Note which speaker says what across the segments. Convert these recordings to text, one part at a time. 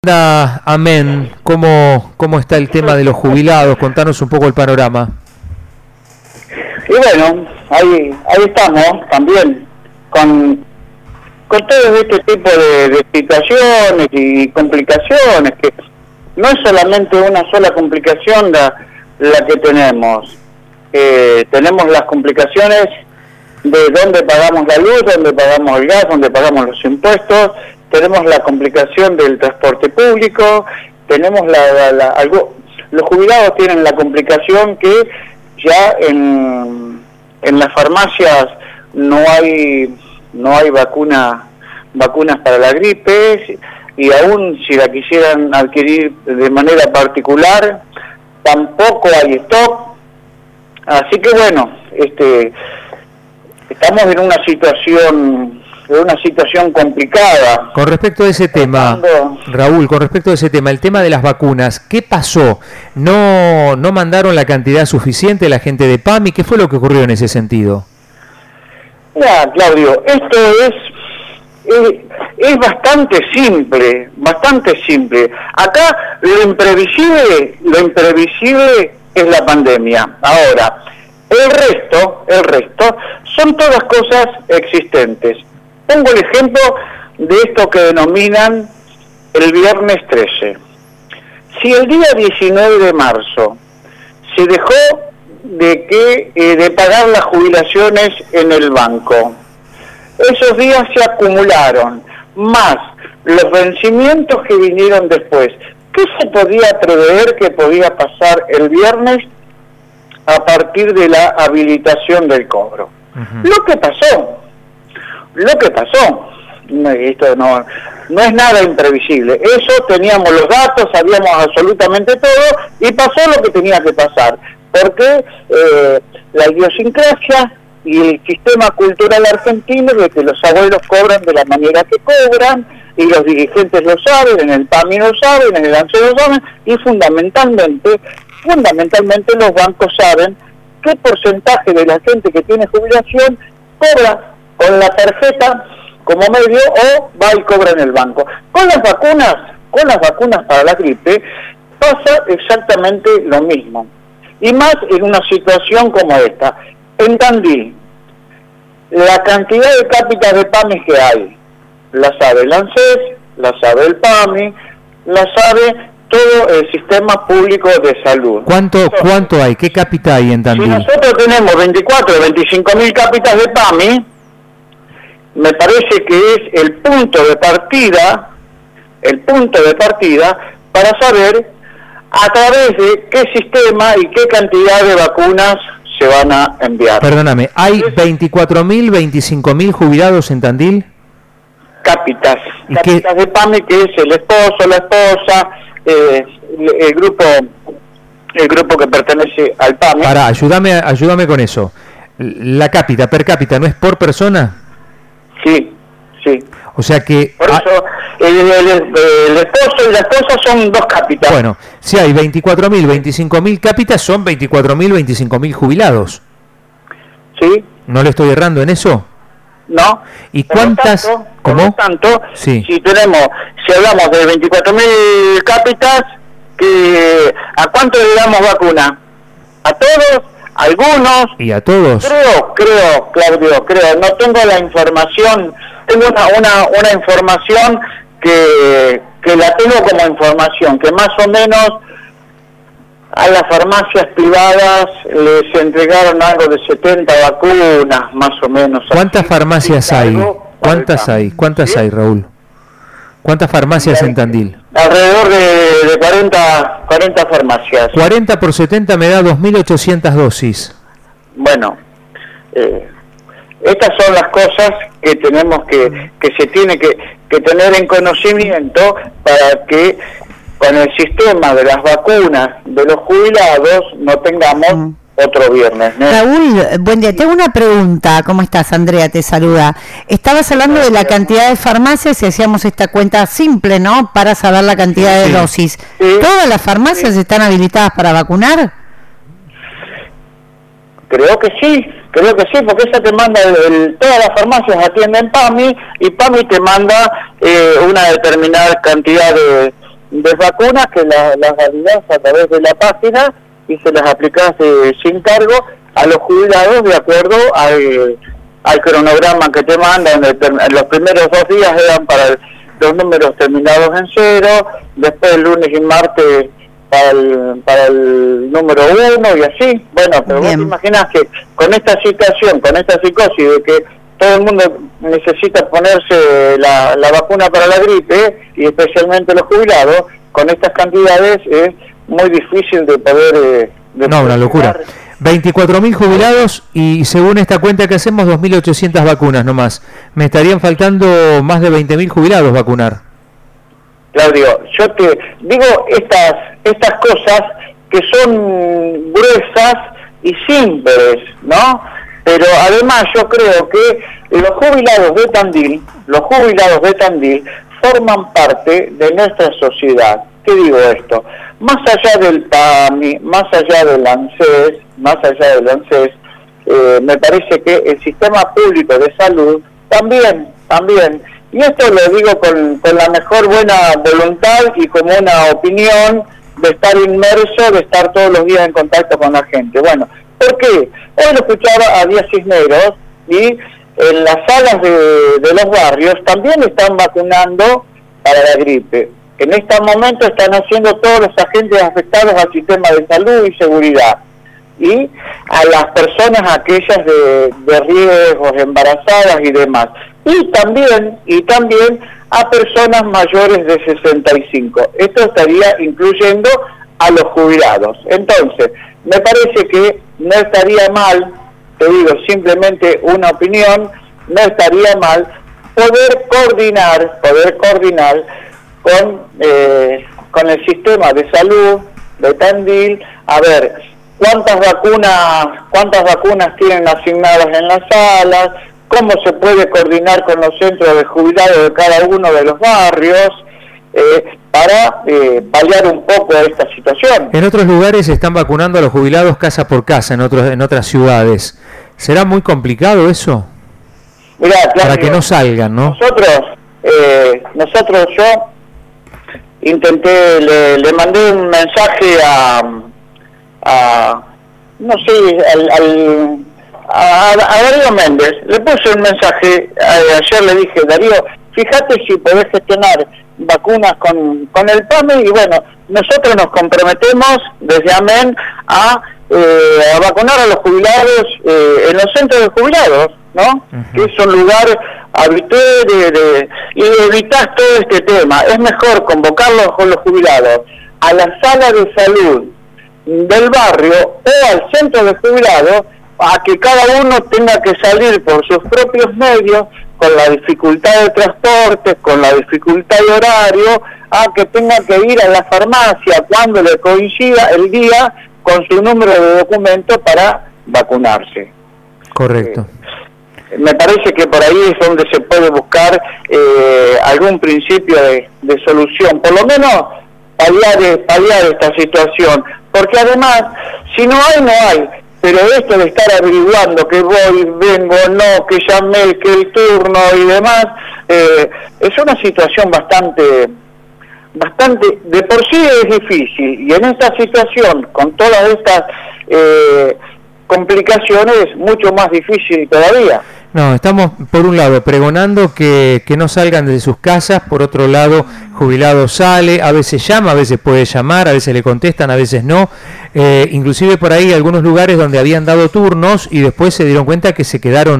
Speaker 1: Amén, ¿cómo está el tema de los jubilados? Contanos un poco el panorama.
Speaker 2: Y bueno, ahí estamos también con todo este tipo de situaciones y complicaciones, que no es solamente una sola complicación la que tenemos. Tenemos las complicaciones de dónde pagamos la luz, dónde pagamos el gas, dónde pagamos los impuestos. Tenemos la complicación del transporte público, tenemos los jubilados tienen la complicación que ya en las farmacias no hay vacunas para la gripe, y aún si la quisieran adquirir de manera particular, tampoco hay stock. Así que bueno, estamos en una situación complicada.
Speaker 1: Con respecto a ese tema, Raúl, el tema de las vacunas, ¿qué pasó? ¿No mandaron la cantidad suficiente la gente de PAMI? ¿Qué fue lo que ocurrió en ese sentido?
Speaker 2: Mira, Claudio, esto es bastante simple. Acá lo imprevisible es la pandemia. Ahora, el resto son todas cosas existentes. Pongo el ejemplo de esto que denominan el viernes 13. Si el día 19 de marzo se dejó de pagar las jubilaciones en el banco, esos días se acumularon, más los vencimientos que vinieron después, ¿qué se podía prever que podía pasar el viernes a partir de la habilitación del cobro? Uh-huh. Lo que pasó, esto no es nada imprevisible, eso teníamos los datos, sabíamos absolutamente todo, y pasó lo que tenía que pasar, porque la idiosincrasia y el sistema cultural argentino de que los abuelos cobran de la manera que cobran, y los dirigentes lo saben, en el PAMI lo saben, en el ANSE lo saben, y fundamentalmente los bancos saben qué porcentaje de la gente que tiene jubilación cobra con la tarjeta como medio o va y cobra en el banco. Con las vacunas para la gripe pasa exactamente lo mismo, y más en una situación como esta. En Tandil, la cantidad de cápitas de PAMI que hay, la sabe el ANSES, la sabe el PAMI, la sabe todo el sistema público de salud.
Speaker 1: ¿Cuánto hay? ¿Qué cápita hay en Tandil?
Speaker 2: Si nosotros tenemos 25.000 cápitas de PAMI, me parece que es el punto de partida para saber a través de qué sistema y qué cantidad de vacunas se van a enviar.
Speaker 1: Perdóname, ¿hay 24.000, 25.000 jubilados en Tandil?
Speaker 2: Cápitas de PAMI, que es el esposo, la esposa, el grupo que pertenece al PAMI.
Speaker 1: Ayúdame con eso. ¿La cápita, per cápita, no es por persona?
Speaker 2: Sí.
Speaker 1: O sea que...
Speaker 2: Por eso, el esposo y la esposa son 2 cápitas.
Speaker 1: Bueno, si hay 24.000, 25.000 cápitas, son 24.000, 25.000 jubilados.
Speaker 2: Sí.
Speaker 1: ¿No le estoy errando en eso?
Speaker 2: No.
Speaker 1: ¿Y cuántas?
Speaker 2: Por lo tanto,
Speaker 1: sí.
Speaker 2: Si hablamos de 24.000 cápitas, ¿a cuánto le damos vacuna? ¿A todos? ¿Algunos?
Speaker 1: ¿Y a todos?
Speaker 2: Creo, Claudio, no tengo la información, tengo una información que la tengo como información, que más o menos a las farmacias privadas les entregaron algo de 70 vacunas, más o menos.
Speaker 1: ¿Cuántas farmacias hay? ¿Cuántas hay, Raúl? ¿Cuántas farmacias en Tandil?
Speaker 2: Alrededor de 40 farmacias.
Speaker 1: 40 por 70 me da 2.800 dosis.
Speaker 2: Bueno, estas son las cosas que tenemos que se tiene que tener en conocimiento para que con el sistema de las vacunas de los jubilados no tengamos otro viernes, ¿no?
Speaker 3: Raúl, buen día. Tengo una pregunta. ¿Cómo estás? Andrea te saluda. Estabas hablando de la cantidad de farmacias y hacíamos esta cuenta simple, ¿no? Para saber la cantidad de dosis.
Speaker 2: Sí.
Speaker 3: ¿Todas las farmacias están habilitadas para vacunar?
Speaker 2: Creo que sí, porque esa te manda, todas las farmacias atienden PAMI, y PAMI te manda una determinada cantidad de vacunas que las validás a través de la página y se las aplicás sin cargo a los jubilados de acuerdo al cronograma que te mandan. En los primeros 2 días eran para los números terminados en 0, después el lunes y martes para el número 1 y así. Bueno, pero vos te imaginás que con esta situación, con esta psicosis de que todo el mundo necesita ponerse la vacuna para la gripe, y especialmente los jubilados, con estas cantidades es muy difícil de poder...
Speaker 1: no, una locura. 24.000 jubilados y según esta cuenta que hacemos 2.800 vacunas nomás. Me estarían faltando más de 20.000 jubilados vacunar.
Speaker 2: Claudio, yo te digo estas cosas que son gruesas y simples, ¿no? Pero además yo creo que los jubilados de Tandil forman parte de nuestra sociedad. ¿Qué digo esto? Más allá del PAMI, más allá del ANSES, me parece que el sistema público de salud también, y esto lo digo con la mejor buena voluntad y como una opinión de estar inmerso, de estar todos los días en contacto con la gente. Bueno, ¿por qué? Hoy lo escuchaba a Díaz Cisneros y en las salas de los barrios también están vacunando para la gripe. En este momento están haciendo todos los agentes afectados al sistema de salud y seguridad. Y a las personas aquellas de riesgos, embarazadas y demás. Y también a personas mayores de 65. Esto estaría incluyendo a los jubilados. Entonces, me parece que no estaría mal, te digo simplemente una opinión, no estaría mal poder coordinar con el sistema de salud de Tandil, a ver cuántas vacunas tienen asignadas en las salas, cómo se puede coordinar con los centros de jubilados de cada uno de los barrios, para paliar un poco esta situación.
Speaker 1: En otros lugares están vacunando a los jubilados casa por casa, en otras ciudades. ¿Será muy complicado eso?
Speaker 2: Mirá, Claudio,
Speaker 1: para que no salgan, ¿no?
Speaker 2: Nosotros yo intenté, le mandé un mensaje a Darío Méndez, le puse un mensaje, ayer le dije, Darío, fíjate si podés gestionar vacunas con el PAMI, y bueno, nosotros nos comprometemos desde AMEN a vacunar a los jubilados en los centros de jubilados, ¿no? Que es un lugar habitual y evitar todo este tema. Es mejor convocarlos con los jubilados a la sala de salud del barrio o al centro de jubilados, a que cada uno tenga que salir por sus propios medios, con la dificultad de transporte, con la dificultad de horario, a que tenga que ir a la farmacia cuando le coincida el día con su número de documento para vacunarse.
Speaker 1: Correcto.
Speaker 2: Me parece que por ahí es donde se puede buscar algún principio de solución, por lo menos paliar esta situación, porque además, si no hay, pero esto de estar averiguando que voy, vengo, no, que llamé, que el turno y demás, es una situación bastante, de por sí es difícil, y en esta situación, con todas estas complicaciones, es mucho más difícil todavía.
Speaker 1: No, estamos por un lado pregonando que no salgan de sus casas, por otro lado jubilado sale, a veces llama, a veces puede llamar, a veces le contestan, a veces no, inclusive por ahí algunos lugares donde habían dado turnos y después se dieron cuenta que se quedaron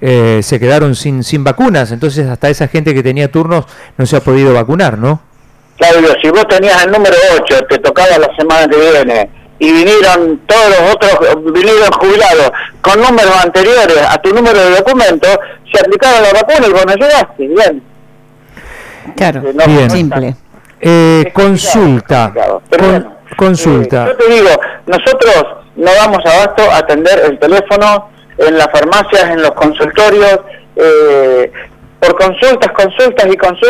Speaker 1: sin vacunas, entonces hasta esa gente que tenía turnos no se ha podido vacunar, ¿no?
Speaker 2: Claudio, si vos tenías el número 8, te tocaba la semana que viene, y vinieron todos los otros, vinieron jubilados con números anteriores a tu número de documento, se aplicaba la vacuna y vos no llegaste, bien.
Speaker 3: Claro,
Speaker 2: no,
Speaker 1: bien.
Speaker 3: Simple.
Speaker 1: Consulta. Consulta.
Speaker 2: Yo te digo, nosotros no damos abasto a atender el teléfono en las farmacias, en los consultorios, por consultas,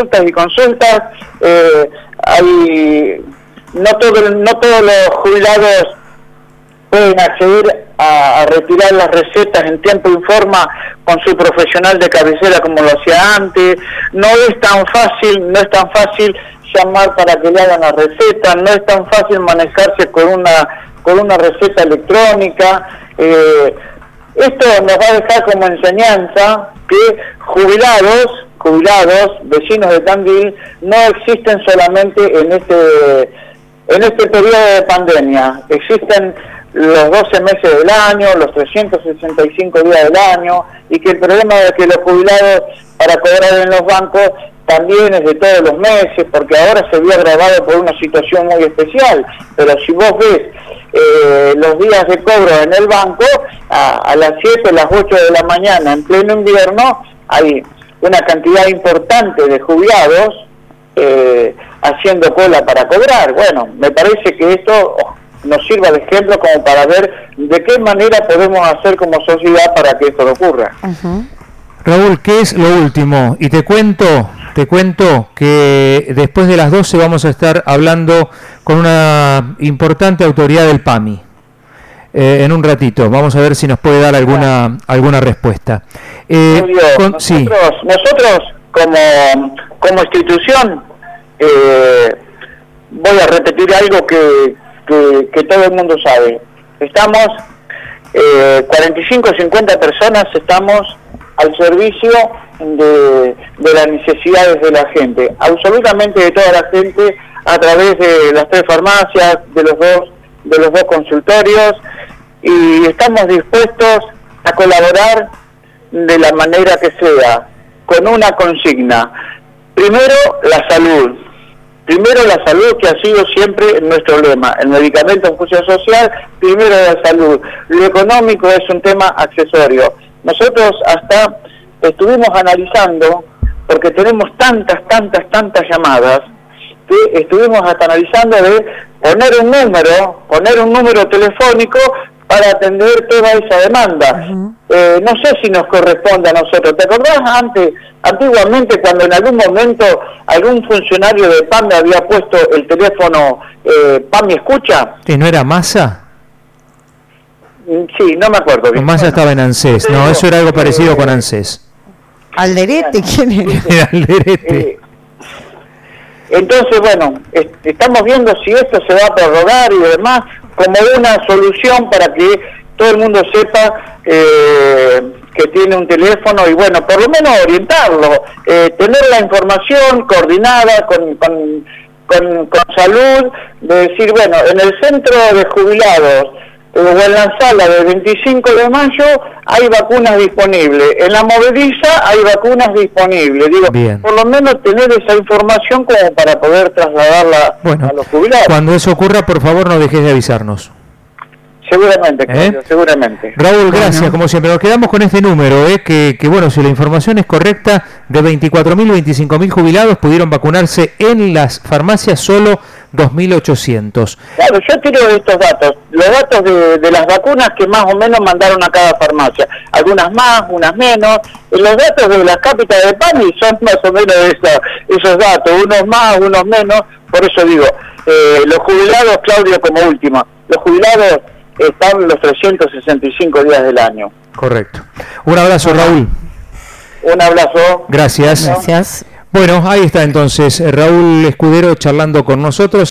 Speaker 2: hay... No todos los jubilados pueden acceder a retirar las recetas en tiempo y forma con su profesional de cabecera como lo hacía antes. No es tan fácil llamar para que le hagan la receta, no es tan fácil manejarse con una receta electrónica. Esto nos va a dejar como enseñanza que jubilados, vecinos de Tandil, no existen solamente en este periodo de pandemia. Existen los 12 meses del año, los 365 días del año, y que el problema de que los jubilados para cobrar en los bancos también es de todos los meses, porque ahora se vio agravado por una situación muy especial. Pero si vos ves los días de cobro en el banco, a las 7, las 8 de la mañana, en pleno invierno, hay una cantidad importante de jubilados haciendo cola para cobrar. Bueno, me parece que esto nos sirva de ejemplo como para ver de qué manera podemos hacer como sociedad para que esto no ocurra.
Speaker 3: Uh-huh.
Speaker 1: Raúl, ¿qué es lo último? Y te cuento que después de las 12 vamos a estar hablando con una importante autoridad del PAMI. En un ratito, vamos a ver si nos puede dar alguna respuesta.
Speaker 2: Nosotros como institución, voy a repetir algo que todo el mundo sabe. Estamos 45 o 50 personas, estamos al servicio de las necesidades de la gente, absolutamente de toda la gente, a través de las 3 farmacias, de los dos consultorios, y estamos dispuestos a colaborar de la manera que sea, con una consigna: primero la salud, que ha sido siempre nuestro lema. El medicamento en función social, primero la salud. Lo económico es un tema accesorio. Nosotros hasta estuvimos analizando, porque tenemos tantas llamadas, que estuvimos hasta analizando de poner un número telefónico para atender toda esa demanda. Uh-huh. No sé si nos corresponde a nosotros. ¿Te acordás antiguamente cuando en algún momento algún funcionario de PAMI había puesto el teléfono PAMI Escucha?
Speaker 1: ¿Que no era Massa?
Speaker 2: Sí, no me acuerdo bien.
Speaker 1: Massa estaba en ANSES, no, eso era algo parecido con ANSES.
Speaker 3: ¿Alderete? ¿Quién era?
Speaker 1: Alderete.
Speaker 2: Entonces, bueno, estamos viendo si esto se va a prorrogar y demás, como una solución para que todo el mundo sepa que tiene un teléfono y, bueno, por lo menos orientarlo, tener la información coordinada con salud, de decir, bueno, en el centro de jubilados o en la sala del 25 de mayo hay vacunas disponibles, en la movediza hay vacunas disponibles. Digo, bien, por lo menos tener esa información como para poder trasladarla a los jubilados.
Speaker 1: Cuando eso ocurra, por favor, no dejes de avisarnos.
Speaker 2: Seguramente, Claudio, seguramente.
Speaker 1: Raúl, gracias, como siempre. Nos quedamos con este número, que bueno, si la información es correcta, de 24.000, 25.000 jubilados pudieron vacunarse en las farmacias solo 2.800.
Speaker 2: Claro, yo tiro estos datos, los datos de las vacunas que más o menos mandaron a cada farmacia, algunas más, unas menos. Los datos de las cápitas de PAMI son más o menos esos datos, unos más, unos menos. Por eso digo, los jubilados, Claudio, como última, los jubilados están los 365 días del año.
Speaker 1: Correcto. Un abrazo, Raúl.
Speaker 2: Un abrazo.
Speaker 1: Gracias.
Speaker 3: Gracias.
Speaker 1: Bueno, ahí está entonces Raúl Escudero charlando con nosotros.